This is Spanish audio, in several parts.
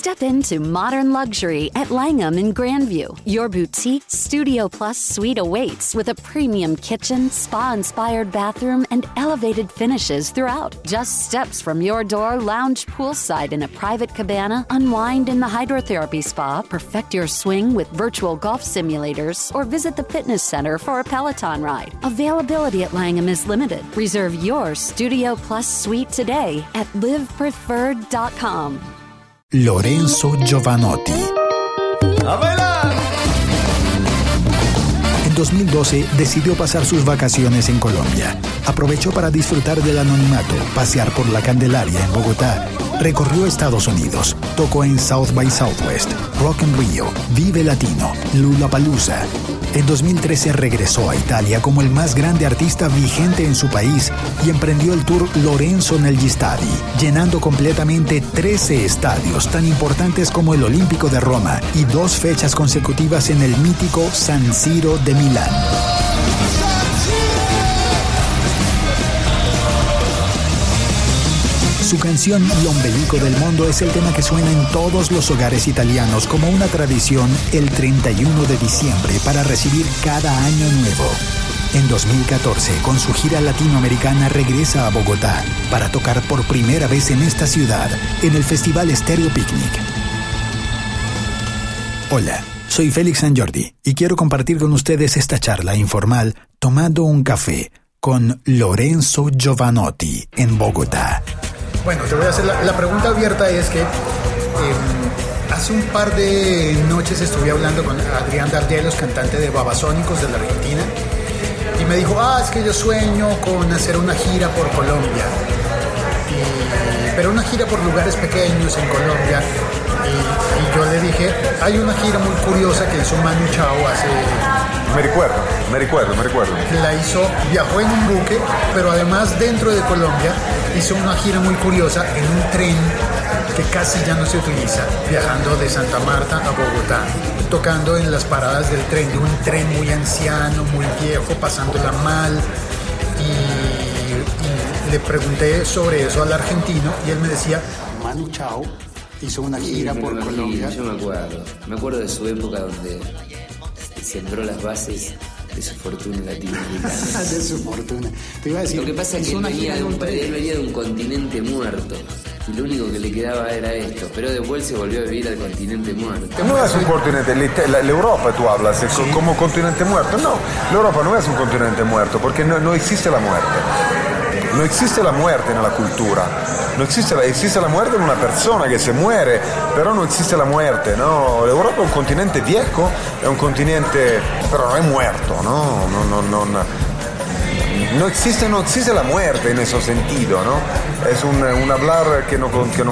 Step into modern luxury at Langham in Grandview. Your boutique Studio Plus suite awaits with a premium kitchen, spa-inspired bathroom, and elevated finishes throughout. Just steps from your door, lounge poolside in a private cabana, unwind in the hydrotherapy spa, perfect your swing with virtual golf simulators, or visit the fitness center for a Peloton ride. Availability at Langham is limited. Reserve your Studio Plus suite today at livepreferred.com. Lorenzo Giovanotti. ¡A bailar! En 2012 decidió pasar sus vacaciones en Colombia. Aprovechó para disfrutar del anonimato, pasear por la Candelaria en Bogotá. Recorrió Estados Unidos, tocó en South by Southwest, Rock in Rio, Vive Latino, Lollapalooza. En 2013 regresó a Italia como el más grande artista vigente en su país y emprendió el tour Lorenzo negli Stadi, llenando completamente 13 estadios tan importantes como el Olímpico de Roma y 2 fechas consecutivas en el mítico San Siro de Milán. Su canción L'ombelico del Mondo es el tema que suena en todos los hogares italianos como una tradición el 31 de diciembre para recibir cada año nuevo. En 2014, con su gira latinoamericana, regresa a Bogotá para tocar por primera vez en esta ciudad, en el Festival Stereo Picnic. Hola, soy Félix San Jordi y quiero compartir con ustedes esta charla informal tomando un café con Lorenzo Giovanotti en Bogotá. Bueno, te voy a hacer la pregunta abierta es que hace un par de noches estuve hablando con Adrián Dargelos, cantante de Babasónicos de la Argentina, y me dijo, es que yo sueño con hacer una gira por Colombia, pero una gira por lugares pequeños en Colombia, y yo le dije, hay una gira muy curiosa que hizo Manu Chao hace... Me recuerdo. La hizo, viajó en un buque, pero además dentro de Colombia hizo una gira muy curiosa en un tren que casi ya no se utiliza, viajando de Santa Marta a Bogotá, tocando en las paradas del tren, de un tren muy anciano, muy viejo, pasándola mal, y le pregunté sobre eso al argentino y él me decía, Manu Chao hizo una gira por Colombia. Yo me acuerdo de su época donde sembró las bases de su fortuna latinoamericana. De su fortuna. Te iba a decir, lo que pasa es que él venía de un continente muerto y lo único que le quedaba era esto, pero después se volvió a vivir al continente muerto. No es un continente, l'Europa tú hablas ¿sí? Como continente muerto. No, l'Europa no es un continente muerto porque no existe la muerte. No existe la muerte en la cultura. Existe la muerte en una persona que se muere, pero no existe la muerte, ¿no? L'Europa è un continente viejo, è un continente, pero no è muerto, ¿no? No existe la muerte en ese sentido, ¿no? Es un hablar que no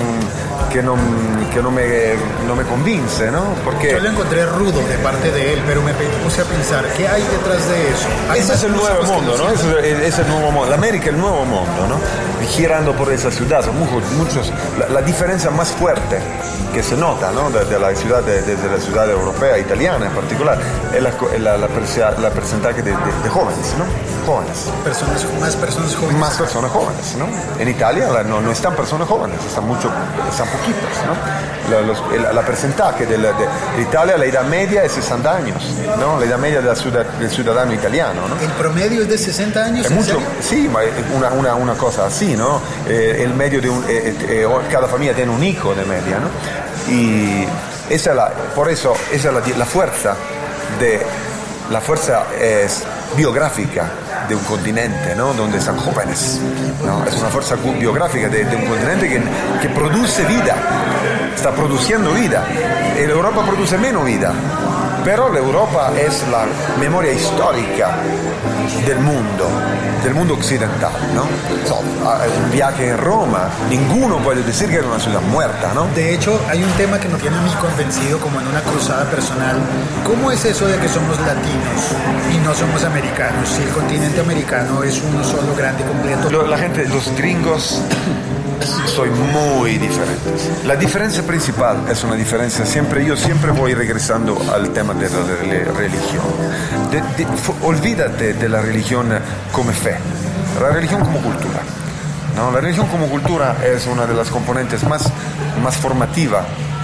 me convence, ¿no? Porque yo lo encontré rudo de parte de él, pero me puse a pensar, ¿qué hay detrás de eso? Ese es el nuevo mundo, ¿no? Es el nuevo mundo. La América es el nuevo mundo, ¿no? Girando por esa ciudad, son muchos. La diferencia más fuerte que se nota, ¿no? Desde la ciudad europea, italiana en particular, es la porcentaje de jóvenes, ¿no? Más personas jóvenes. Más personas jóvenes, ¿no? En Italia no están personas jóvenes, están poquitas, ¿no? La porcentaje de Italia, la edad media es 60 años, ¿no? La edad media del ciudadano italiano, ¿no? ¿El promedio es de 60 años? Es mucho, sí, una cosa así, ¿no? El medio cada familia tiene un hijo de media, ¿no? Y por eso esa es la fuerza la fuerza es biográfica de un continente, ¿no? Donde son jóvenes, ¿no? Es una fuerza biográfica de un continente que produce vida, está produciendo vida. Europa produce menos vida, pero l'Europa es la memoria histórica del mundo occidental, ¿no? Un viaje en Roma, ninguno puede decir que era una ciudad muerta, ¿no? De hecho, hay un tema que me tiene a mí convencido como en una cruzada personal. ¿Cómo es eso de que somos latinos y no somos americanos? Si el continente americano es uno solo grande completo. La gente, los gringos son muy diferentes. La diferencia principal es una diferencia, yo siempre voy regresando al tema de la religión. Olvídate de la religión como fe, la religión como cultura, ¿no? La religión como cultura es una de las componentes más formativas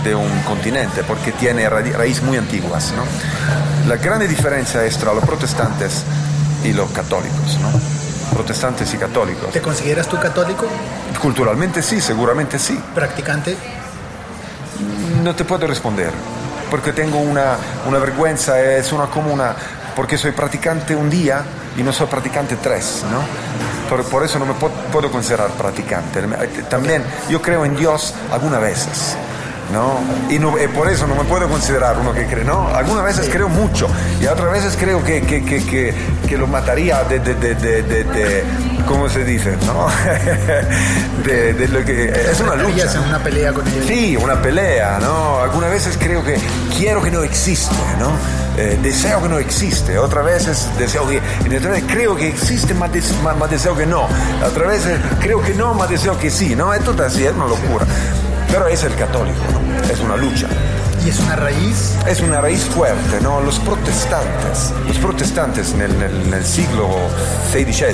de un continente, porque tiene raíces muy antiguas, ¿no? La gran diferencia es entre los protestantes y los católicos, ¿no? Protestantes y católicos. ¿Te consideras tú católico? Culturalmente sí, seguramente sí. ¿Practicante? No te puedo responder, porque tengo una vergüenza, es porque soy practicante un día y no soy practicante 3, ¿no? Por eso no me puedo considerar practicante. También yo creo en Dios algunas veces, ¿no? Y por eso no me puedo considerar uno que cree, ¿no? Algunas veces creo mucho y otras veces creo que lo mataría de ¿cómo se dice? ¿No? de lo que es una lucha, ¿no? Una pelea con él. Sí, una pelea, ¿no? Algunas veces creo que quiero que no existe, ¿no? Deseo que no existe, otras veces creo que existe, mas deseo que no, otras veces creo que no, mas deseo que sí, ¿no? Es todo así, es una locura. Pero es el católico, ¿no? Es una lucha. ¿Y es una raíz? Es una raíz fuerte, ¿no? Los protestantes en el siglo XVI,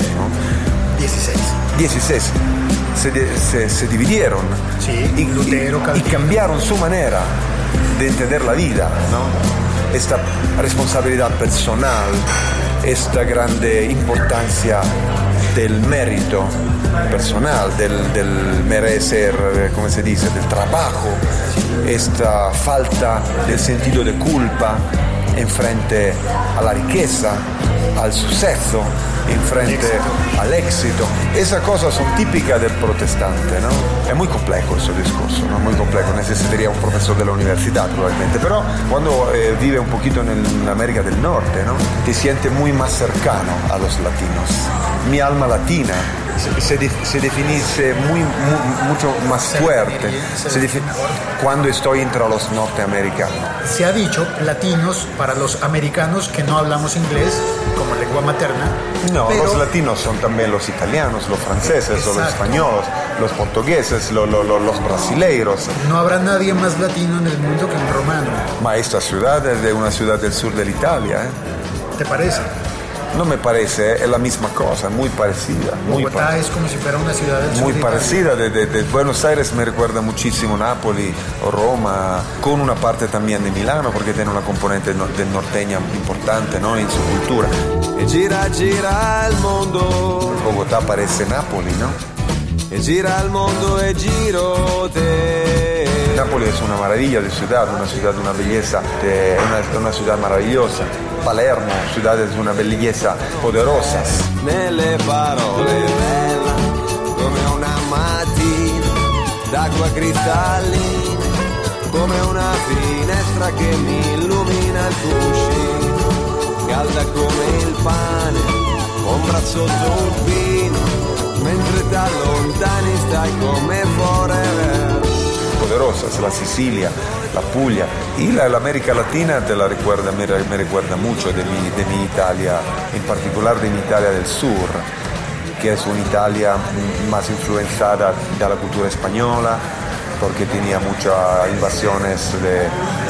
se dividieron, sí, y cambiaron su manera de entender la vida, ¿no? Esta responsabilidad personal, esta grande importancia del mérito personal, del merecer, ¿cómo se dice?, del trabajo, esta falta del sentido de culpa en frente a la riqueza, al suceso, en frente al éxito. Esas cosas son típicas del protestante, ¿no? Es muy complejo ese discurso, ¿no? Muy complejo, necesitaría un profesor de la universidad probablemente, pero cuando vive un poquito en América del Norte, ¿no? Te sientes muy más cercano a los latinos. Mi alma latina se definice mucho más fuerte cuando estoy entre los norteamericanos. Se ha dicho latinos para los americanos que no hablamos inglés como lengua materna. No, pero los latinos son también los italianos, los franceses, o los españoles, los portugueses, los brasileiros. No habrá nadie más latino en el mundo que un romano. Ma esta ciudad es de una ciudad del sur de Italia, ¿eh? ¿Te parece? No me parece, es la misma cosa, muy parecida. Bogotá es como si fuera una ciudad del sur. Muy parecida, de Buenos Aires me recuerda muchísimo Nápoles o Roma, con una parte también de Milano, porque tiene una componente del norteña importante, ¿no? En su cultura. E gira, gira il mondo. Bogotá parece Nápoles, ¿no? E gira il mondo e giro te. Nápoles es una maravilla de ciudad, una ciudad de una belleza, una ciudad maravillosa. Palermo, ciudades de una belleza poderosas. Nelle parole bella, come una mattina d'acqua cristallina, come una finestra che mi illumina il cuscino, calda come il pane, ombra sotto un pino, mentre da lontani stai come forever. Poderosas, la Sicilia, la Puglia y la América Latina me recuerda mucho de mi Italia, en particular de mi Italia del sur, que es una Italia más influenciada de la cultura española, porque tenía muchas invasiones de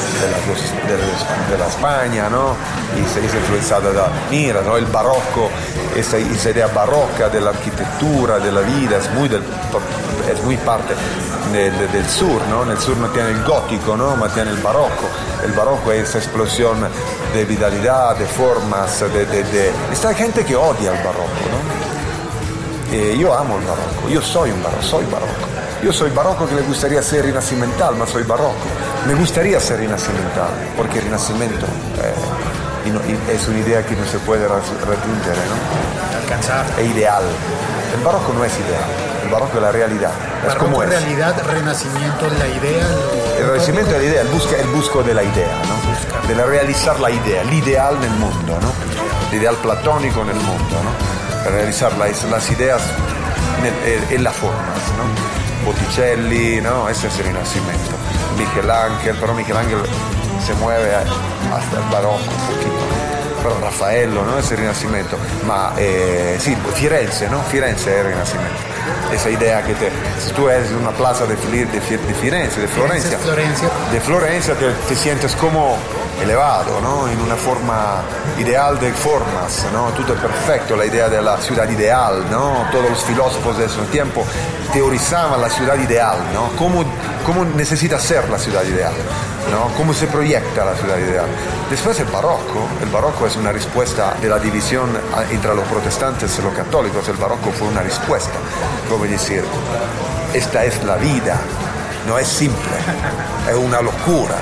la España, ¿no? Y se es influenciada ¿no? El barroco, esa idea barroca de la arquitectura, de la vida, es muy parte del sur, ¿no? En el sur no tiene el gótico, ¿no? Ma tiene el barroco. El barroco es esa explosión de vitalidad, de formas, Esta gente que odia el barroco, ¿no? Yo amo el barroco, yo soy barroco. Yo soy barroco que le gustaría ser rinascimental, ma soy barroco. Me gustaría ser rinascimental, porque el renacimiento es una idea que no se puede raggiungere, ¿no? Alcanzar. Es ideal. El barroco no es ideal, el barroco es la realidad. Es como es. Realidad, renacimiento, la idea. El renacimiento es la idea, el busco de la idea, ¿no? De realizar la idea, l'ideal nel mundo, ¿no? L'ideal platónico nel mundo, ¿no? Realizar las ideas en las formas, ¿no? Botticelli, ¿no? Ese es el renacimiento. Michelangelo, pero Michelangelo se mueve hasta el barroco un poquito. Pero Raffaello, ¿no? Es el renacimiento. Ma sí, Firenze, ¿no? Firenze es el renacimiento. Esa idea que si tú eres en una plaza de Firenze, de Florencia, te sientes como elevado, ¿no? En una forma ideal de formas, ¿no? Todo es perfecto, la idea de la ciudad ideal, ¿no? Todos los filósofos de ese tiempo teorizaban la ciudad ideal, ¿no? ¿Cómo necesita ser la ciudad ideal? ¿No? ¿Cómo se proyecta la ciudad ideal? Después el barroco es una respuesta de la división entre los protestantes y los católicos. El barroco fue una respuesta, como decir, esta es la vida, no es simple, es una locura,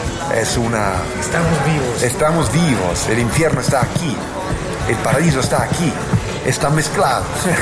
estamos vivos, el infierno está aquí, el paraíso está aquí, están mezclados,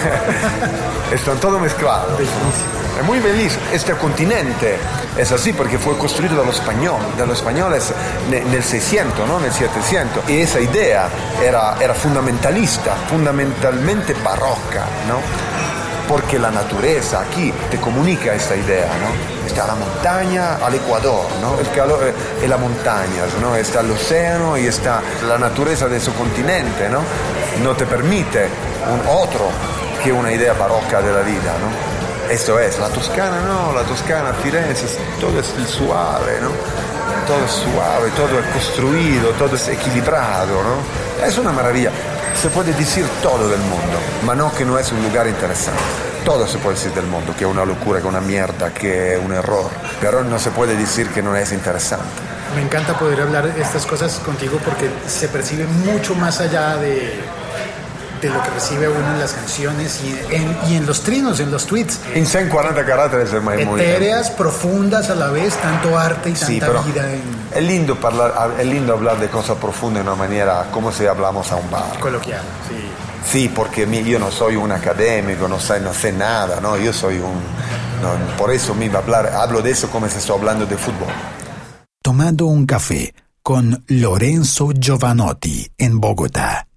están todos mezclados. Es muy feliz. Este continente es así porque fue construido de los españoles en el 600, ¿no? En el 700. Y esa idea era fundamentalista, fundamentalmente barroca, ¿no? Porque la naturaleza aquí te comunica esta idea, ¿no? Está la montaña al Ecuador, ¿no? El calor y las montañas, ¿no? Está el océano y está la naturaleza de su continente, ¿no? No te permite otro que una idea barroca de la vida, ¿no? Esto es, la Toscana no, la Toscana, Firenze, todo es suave, ¿no? Todo es suave, todo es construido, todo es equilibrado, ¿no? Es una maravilla. Se puede decir todo del mundo, ma no que no es un lugar interesante. Todo se puede decir del mundo, que es una locura, que es una mierda, que es un error, pero no se puede decir que no es interesante. Me encanta poder hablar estas cosas contigo porque se percibe mucho más allá de lo que recibe uno en las canciones y en los trinos, en los tweets. En 140 caracteres es muy etéreas, profundas a la vez, tanto arte y tanta vida. Es lindo hablar de cosas profundas de una manera como si hablamos a un bar. Coloquial, sí. Sí, porque yo no soy un académico, no sé nada, ¿no? Yo soy por eso mismo hablo de eso como si estoy hablando de fútbol. Tomando un café con Lorenzo Giovanotti en Bogotá.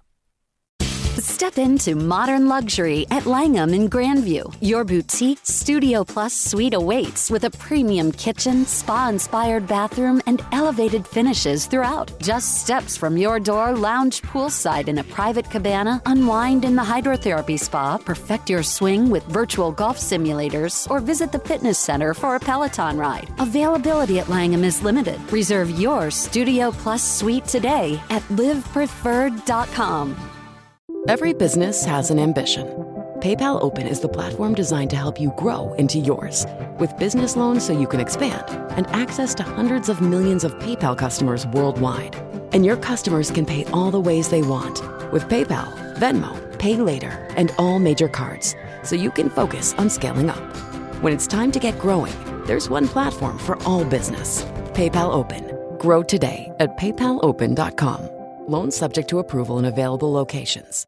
Step into modern luxury at Langham in Grandview. Your boutique Studio Plus suite awaits with a premium kitchen, spa-inspired bathroom, and elevated finishes throughout. Just steps from your door, lounge poolside in a private cabana, unwind in the hydrotherapy spa, perfect your swing with virtual golf simulators, or visit the fitness center for a Peloton ride. Availability at Langham is limited. Reserve your Studio Plus suite today at livepreferred.com. Every business has an ambition. PayPal Open is the platform designed to help you grow into yours. With business loans so you can expand and access to hundreds of millions of PayPal customers worldwide. And your customers can pay all the ways they want with PayPal, Venmo, Pay Later, and all major cards, so you can focus on scaling up. When it's time to get growing, there's one platform for all business. PayPal Open. Grow today at paypalopen.com. Loans subject to approval in available locations.